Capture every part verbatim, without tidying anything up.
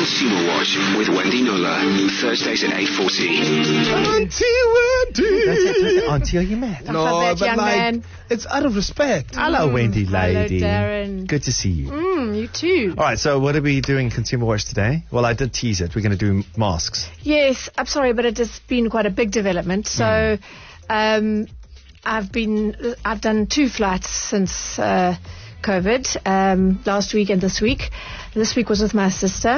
Consumer Watch with Wendy Nola, Thursdays at eight forty. Auntie Wendy! That's it, that's it. Auntie, are you mad? No, that, but young like, man. it's out of respect. Hello, Wendy lady. Hello, Darren. Good to see you. Mm, you too. All right, so what are we doing Consumer Watch today? Well, I did tease it. We're going to do masks. Yes, I'm sorry, but it has been quite a big development. So, Mm. um, I've been, I've done two flights since uh, COVID, um, last week and this week. This week was with my sister.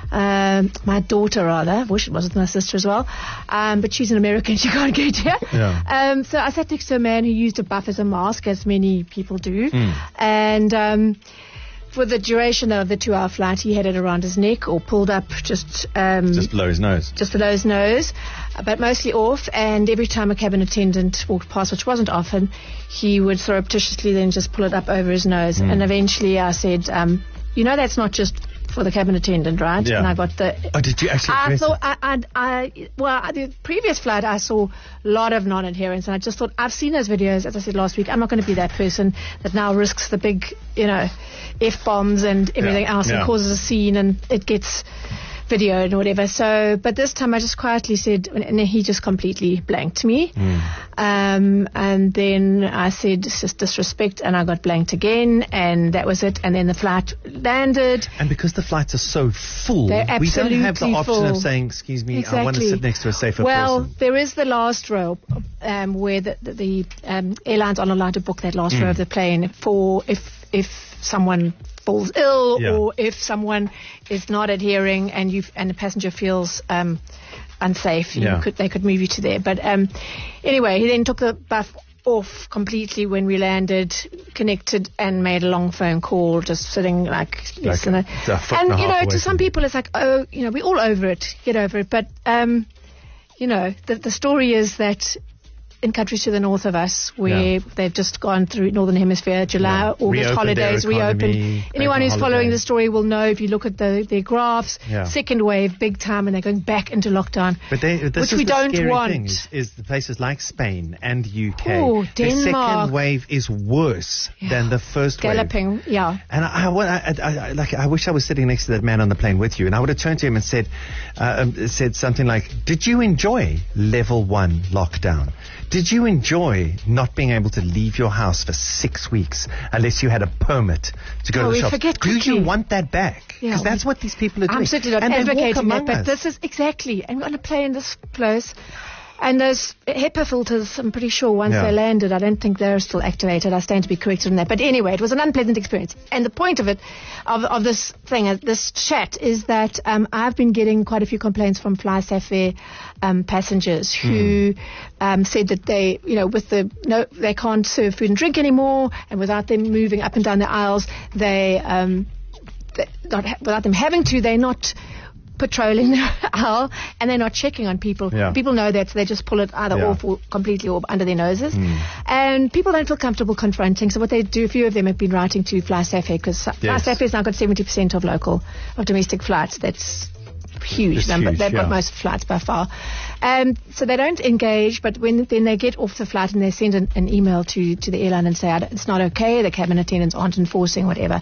Um, my daughter, rather. I wish it was with my sister as well. Um, but she's an American. She can't get here. Yeah. Um, so I sat next to a man who used a buff as a mask, as many people do. Mm. And um, for the duration of the two-hour flight, he had it around his neck or pulled up just... Um, Just below his nose. just below his nose, uh, but mostly off. And every time a cabin attendant walked past, which wasn't often, he would surreptitiously then just pull it up over his nose. Mm. And eventually I said, um, you know, that's not just for the cabin attendant, right? Yeah. And I got the... Oh, did you actually I address thought, it? I, I, I, well, the previous flight I saw a lot of non-adherence, and I just thought, I've seen those videos, as I said last week, I'm not going to be that person that now risks the big, you know, F-bombs and everything Yeah. else Yeah. and causes a scene and it gets videoed and whatever. So, but this time I just quietly said, and he just completely blanked me. Mm. Um, and then I said, it's just disrespect, and I got blanked again, and that was it. And then the flight landed. And because the flights are so full, They're we don't have the absolutely option of full. saying, excuse me, I want to Exactly. sit next to a safer well, person. there is the last row um, where the, the, the um, airlines aren't allowed to book that last Mm. row of the plane for if if someone falls ill Yeah. or if someone is not adhering and you and the passenger feels um, unsafe. You Yeah. could they could move you to there. But um, anyway, he then took the buff off completely when we landed, connected and made a long phone call, just sitting like, less than a, a foot and and a you half know, away to some from you. people it's like, oh, you know, we're all over it, get over it. But um, you know, the the story is that in countries to the north of us, where Yeah. they've just gone through Northern Hemisphere, July, Yeah. August Reopened holidays, their economy, reopened. Anyone back who's on following holiday. the story will know if you look at the their graphs, Yeah. second wave, big time, and they're going back into lockdown. But they, this which is we the don't scary want. thing is, is the places like Spain and U K. Oh, the second Denmark. wave is worse Yeah. than the first wave. Galloping, yeah. And I, I, I, I, I, like, I wish I was sitting next to that man on the plane with you, and I would have turned to him and said, uh, um, said something like, "Did you enjoy level one lockdown? Did you enjoy not being able to leave your house for six weeks unless you had a permit to go Oh, to the we shops? forget Do you quickly. want that back? Yeah, Because that's we- what these people are doing. I'm certainly not and they walk advocating that, among but us. this is exactly, and we're on a plane this close. And those HEPA filters, I'm pretty sure once Yeah. they landed, I don't think they're still activated. I stand to be corrected on that. But anyway, it was an unpleasant experience. And the point of it, of, of this thing, uh, this chat, is that um, I've been getting quite a few complaints from FlySafair um, passengers who um, said that they, you know, with the no, they can't serve food and drink anymore, and without them moving up and down the aisles, they, um, they not ha- without them having to, they're not patrolling the aisle, and they're not checking on people. Yeah. People know that, so they just pull it either Yeah. off or completely or under their noses. And people don't feel comfortable confronting. So what they do, a few of them have been writing to FlySafair, because Yes. FlySafair has now got seventy percent of local, of domestic flights. That's huge It's number. huge, They've yeah. got most flights by far. Um, so they don't engage, but when then they get off the flight and they send an, an email to, to the airline and say, "I don't- it's not okay, the cabin attendants aren't enforcing whatever."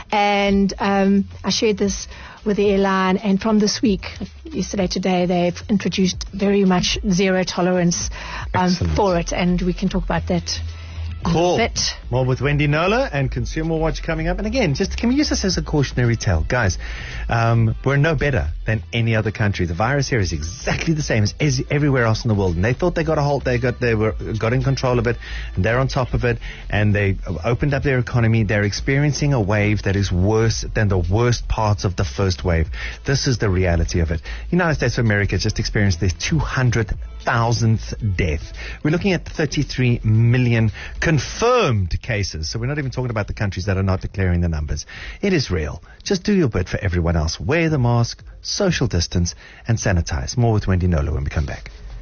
And um, I shared this with the airline, and from this week, yesterday, today, they've introduced very much zero tolerance um, Excellent. for it, and we can talk about that in a Cool. bit. More with Wendy Nola and Consumer Watch coming up. And again, just can we use this as a cautionary tale? Guys, um, we're no better than any other country. The virus here is exactly the same as, as everywhere else in the world. And they thought they got a hold, they got, they were, got in control of it, and they're on top of it, and they opened up their economy. They're experiencing a wave that is worse than the worst parts of the first wave. This is the reality of it. United States of America just experienced their two hundred thousandth death. We're looking at thirty-three million confirmed cases. So we're not even talking about the countries that are not declaring the numbers. It is real. Just do your bit for everyone else. Wear the mask, social distance, and sanitize. More with Wendy Nola when we come back.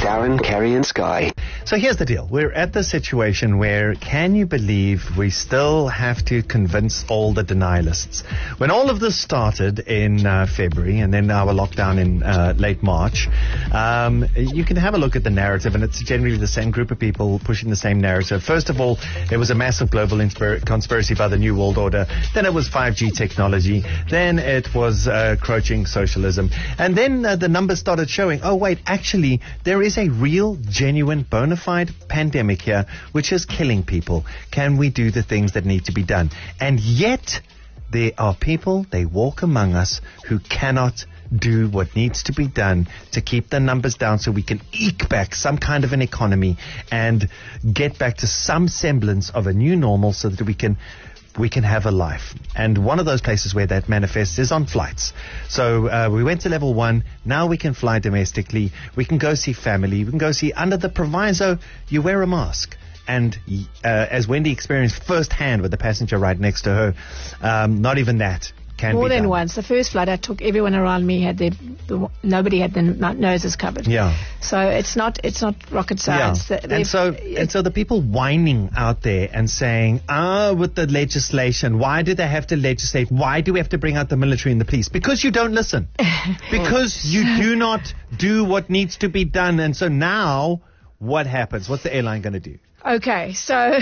Darren, Kerry and Sky. So here's the deal. We're at the situation where, can you believe we still have to convince all the denialists? When all of this started in uh, February and then our lockdown in uh, late March, um, you can have a look at the narrative, and it's generally the same group of people pushing the same narrative. First of all, it was a massive global inspir- conspiracy by the New World Order. Then it was five G technology. Then it was uh, crouching socialism. And then uh, the numbers started showing, oh wait, actually, there is a real, genuine, bona fide pandemic here, which is killing people. Can we do the things that need to be done? And yet, there are people, they walk among us, who cannot do what needs to be done to keep the numbers down so we can eke back some kind of an economy and get back to some semblance of a new normal so that we can we can have a life. And one of those places where that manifests is on flights. So uh, we went to level one. Now we can fly domestically. We can go see family. We can go see, under the proviso, you wear a mask. And uh, as Wendy experienced firsthand with the passenger right next to her, um, not even that can More be than done. once. The first flight I took, everyone around me had their, the, nobody had their n- noses covered. Yeah. So it's not it's not rocket science. Yeah. They- And so, they've- and so the people whining out there and saying, ah, with the legislation, why do they have to legislate? Why do we have to bring out the military and the police? Because you don't listen. Because you do not do what needs to be done. And so now, what happens? What's the airline going to do? Okay, so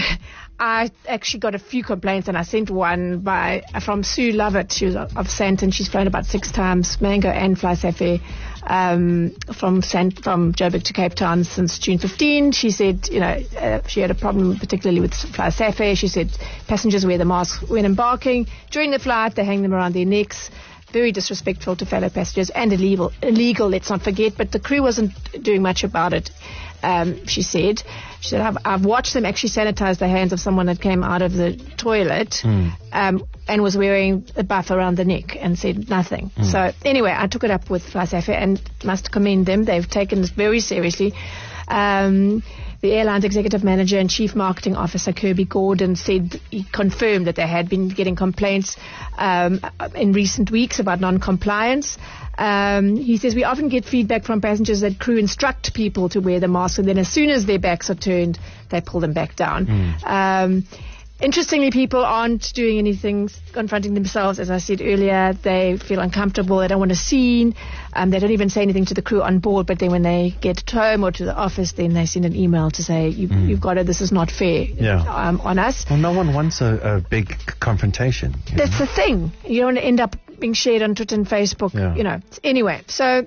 I actually got a few complaints, and I sent one by from Sue Lovett. She was of Sandton. She's flown about six times, Mango and FlySafair, um, from Sant- from Joburg to Cape Town since June fifteenth. She said, you know, uh, she had a problem particularly with FlySafair. She said passengers wear the mask when embarking. During the flight, they hang them around their necks. Very disrespectful to fellow passengers and illegal, illegal, let's not forget. But the crew wasn't doing much about it, um, she said. She said, I've, I've watched them actually sanitize the hands of someone that came out of the toilet Mm. um, and was wearing a buff around the neck and said nothing. Mm. So anyway, I took it up with FlySafair and must commend them. They've taken this very seriously. Um, the airline's executive manager and chief marketing officer, Kirby Gordon, said he confirmed that they had been getting complaints um, in recent weeks about non-compliance. Um, he says, we often get feedback from passengers that crew instruct people to wear the mask, and then as soon as their backs are turned, they pull them back down. Mm. Um, Interestingly, people aren't doing anything, confronting themselves. As I said earlier, they feel uncomfortable. They don't want a scene. Um, they don't even say anything to the crew on board. But then when they get home or to the office, then they send an email to say, you, Mm. you've got it. This is not fair Yeah. um, on us. Well, no one wants a, a big c- confrontation. you That's know? the thing. You don't want to end up being shared on Twitter and Facebook. Yeah. You know. Anyway, so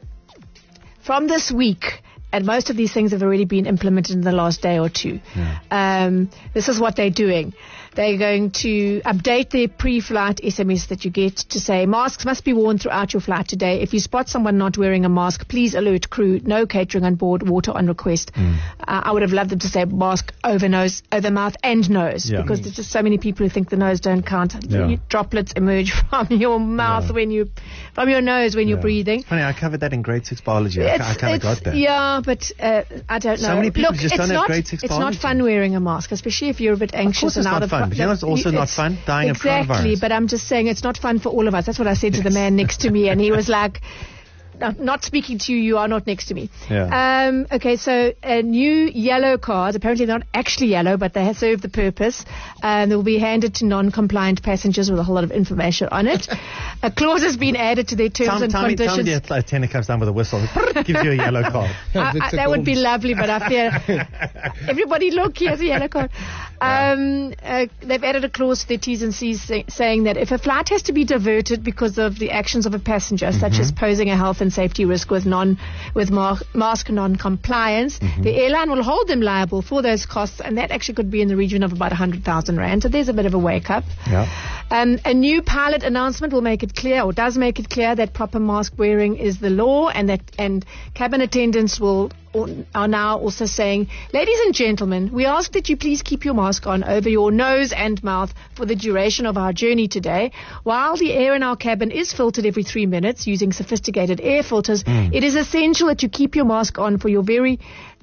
from this week, and most of these things have already been implemented in the last day or two. Yeah. Um, this is what they're doing. They're going to update their pre-flight S M S that you get to say, masks must be worn throughout your flight today. If you spot someone not wearing a mask, please alert crew. No catering on board, water on request. Mm. Uh, I would have loved them to say mask over nose, over mouth and nose, Yeah. because there's just so many people who think the nose don't count. Yeah. You- droplets emerge from your mouth Yeah. when you, from your nose when you're Yeah. breathing. Funny, I covered that in grade six biology. I, It's- I kind of it's- got that. Yeah, but uh, I don't know. So many people Look, just it's don't have not, grade six It's biology. not fun wearing a mask, especially if you're a bit anxious course and it's out not of fun, but you know what's also not it's- fun? Dying of exactly, coronavirus. but I'm just saying it's not fun for all of us. That's what I said to the man next to me, and he was like, not, not speaking to you, you are not next to me. Yeah. Um, okay, so a new yellow card, apparently they're not actually yellow, but they have served the purpose, and they will be handed to non-compliant passengers with a whole lot of information on it. A clause has been added to their terms Tell, and tell me, tell me conditions. the attendant comes down with a whistle, gives you a yellow card. I, I, that would be lovely, but I fear everybody look, here's a yellow card. Um, uh, they've added a clause to their T's and C's say, saying that if a flight has to be diverted because of the actions of a passenger, Mm-hmm. such as posing a health and safety risk with non with ma- mask non-compliance, Mm-hmm. the airline will hold them liable for those costs, and that actually could be in the region of about one hundred thousand rand. So there's a bit of a wake-up. Yeah. Um, a new pilot announcement will make it clear, or does make it clear, that proper mask wearing is the law, and that and cabin attendants will are now also saying, ladies and gentlemen, we ask that you please keep your mask on over your nose and mouth for the duration of our journey today. While the air in our cabin is filtered every three minutes using sophisticated air filters, Mm. it is essential that you keep your mask on for your very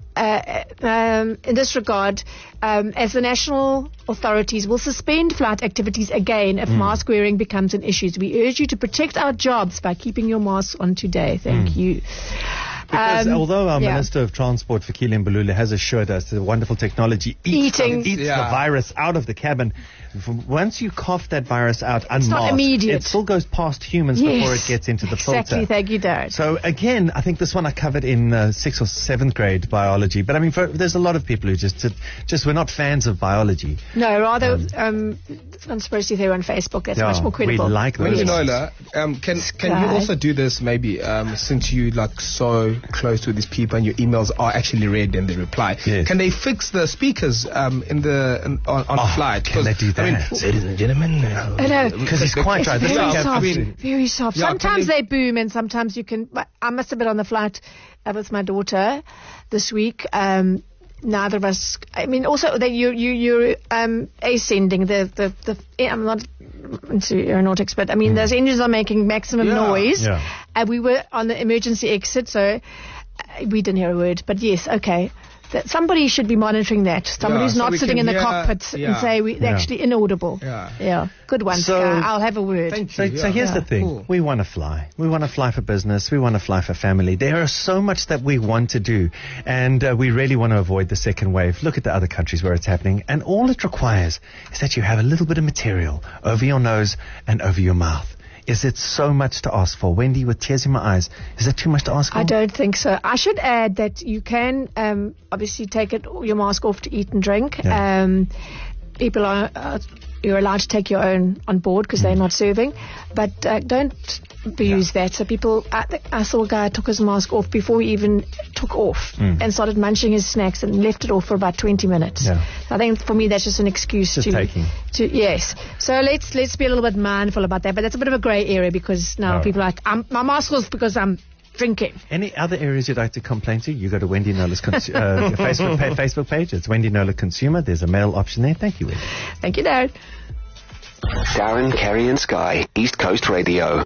Uh, um, in this regard, um, as the national authorities will suspend flight activities again if Mm. mask wearing becomes an issue. So we urge you to protect our jobs by keeping your masks on today. Thank Mm. you. Because Um, although our yeah. Minister of Transport, Fikile Mbalula, has assured us that the wonderful technology eats, Eating. eats the Yeah. virus out of the cabin, f- once you cough that virus out unmasked, not immediate. it still goes past humans Yes. before it gets into the Exactly. filter. Thank you, Darren. So again, I think this one I covered in uh, sixth or seventh grade biology. But I mean, for, there's a lot of people who just just were not fans of biology. No, rather um, conspiracy theory on Facebook. That's Yeah, much more credible. We like Wendy those. Nola, um, can can you Sky. also do this maybe um, since you like so close to these people and your emails are actually read and they reply? Yes. Can they fix the speakers um, in the in, on, on Oh, flight? can they do I mean, that? ladies and gentlemen, uh, I know. Because he's quite It's right. This very one has- soft, I mean- very soft. Yeah, can Sometimes they- they boom, and sometimes you can. but I must have been on the flight uh, with my daughter this week. Um, neither of us. I mean, also that you you you're um, ascending the the the. I'm not into aeronautics, but I mean, those engines are making maximum Yeah. noise, Yeah. and we were on the emergency exit, so uh, we didn't hear a word. But yes, okay. That somebody should be monitoring that. Somebody Yeah, who's so not we sitting in can the hear- cockpit yeah. and say we're Yeah. actually inaudible. Yeah. Yeah. Good one, So- Sky. I'll have a word. Thank So, you. so yeah. here's Yeah. the thing. Cool. We want to fly. We want to fly for business. We want to fly for family. There are so much that we want to do. And uh, we really want to avoid the second wave. Look at the other countries where it's happening. And all it requires is that you have a little bit of material over your nose and over your mouth. Is it so much to ask for? Wendy, with tears in my eyes, is it too much to ask for? I don't think so. I should add that you can um, obviously take it, your mask off to eat and drink. Yeah. Um, people are, uh, you're allowed to take your own on board because they're not serving, but uh, don't abuse that. So people, I, th- I saw a guy took his mask off before he even took off and started munching his snacks and left it off for about twenty minutes. Yeah. I think for me that's just an excuse Just to, taking. to yes. So let's let's be a little bit mindful about that. But that's a bit of a grey area because now Oh. people are like, I'm, my mask off because I'm drinking. Any other areas you'd like to complain to? You go to Wendy Nola's cons- uh, Facebook, pa- Facebook page. It's Wendy Nola Consumer. There's a mail option there. Thank you, Wendy. Thank you, Darren. Darren, Kerry and Sky, East Coast Radio.